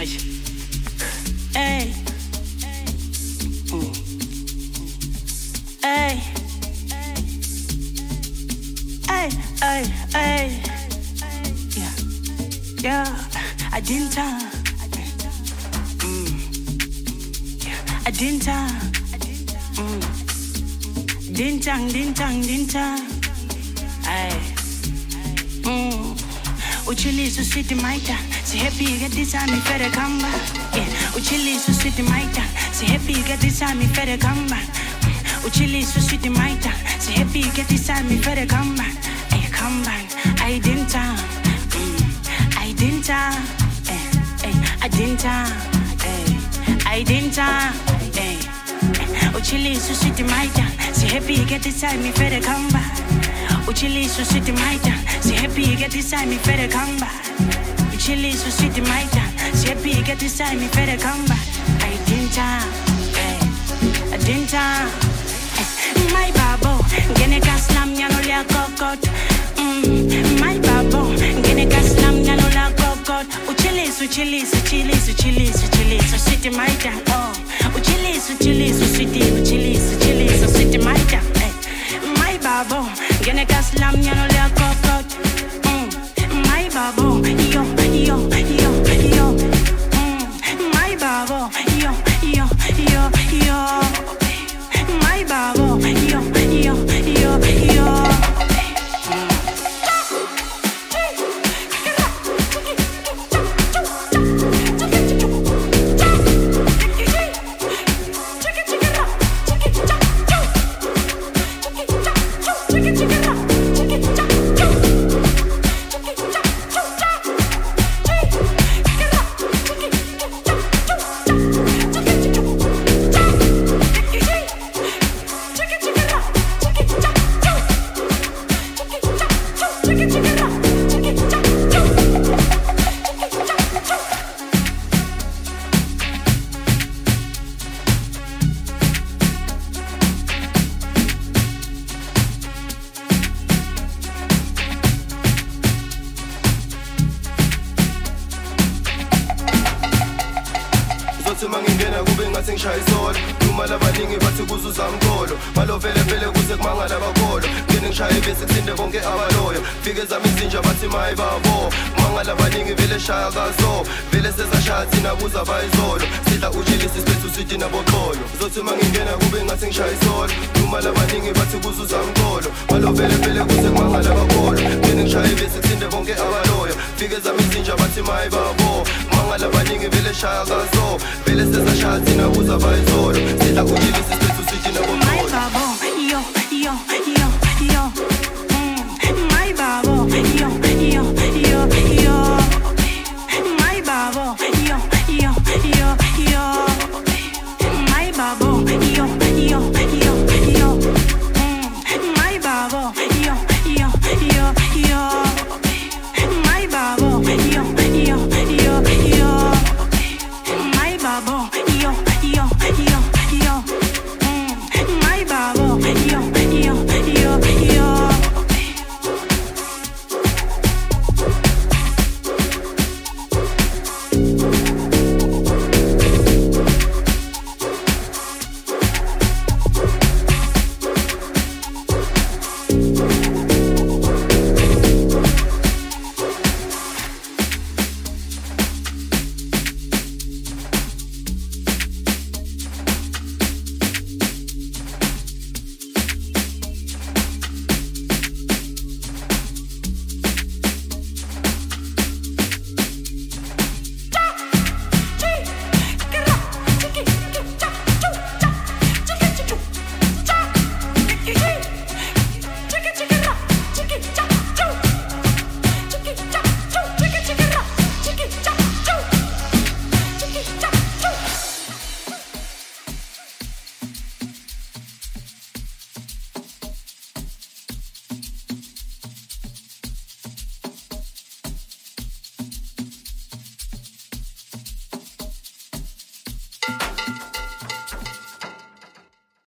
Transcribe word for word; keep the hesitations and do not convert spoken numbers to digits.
Hey. Hey. Hey, hey, hey. Yeah. Yeah. I didn't time. Mm. Yeah. I didn't time. Mm. Didn't time, didn't time, didn't time. Hey. Mm. Uchili so city maita. Si happy get this time if I come back. Yeah. Uchili so city maita. Si happy get this time if I come back. Uchili so city maita. Si happy get this time if I come back. Hey, come back. I didn't time. Mm. I didn't time. Hey, hey. I didn't time. Hey. I didn't time. Hey. Uchili so city maita. Si happy get this time if I come back. Uchili so city maita. Si happy get this time if I come back. Uchili so city maita. Si happy get this time if I come back. I didn't time. Hey. I didn't time. My babo, gene kaslam ya no la kokot. Mm, my babo, gene kaslam ya no la kokot. Uchili so chili so chili so chili so chili so city maita. Oh, uchili so chili so city uchili so chili so city maita. Hey. My babo, gene kaslam ya no la kokot. Mm, my babo, yo yo yo yo. Mm, my babo, yo yo yo yo. My babo, yo, yo, yo, yo. My babo, yo, yo, yo.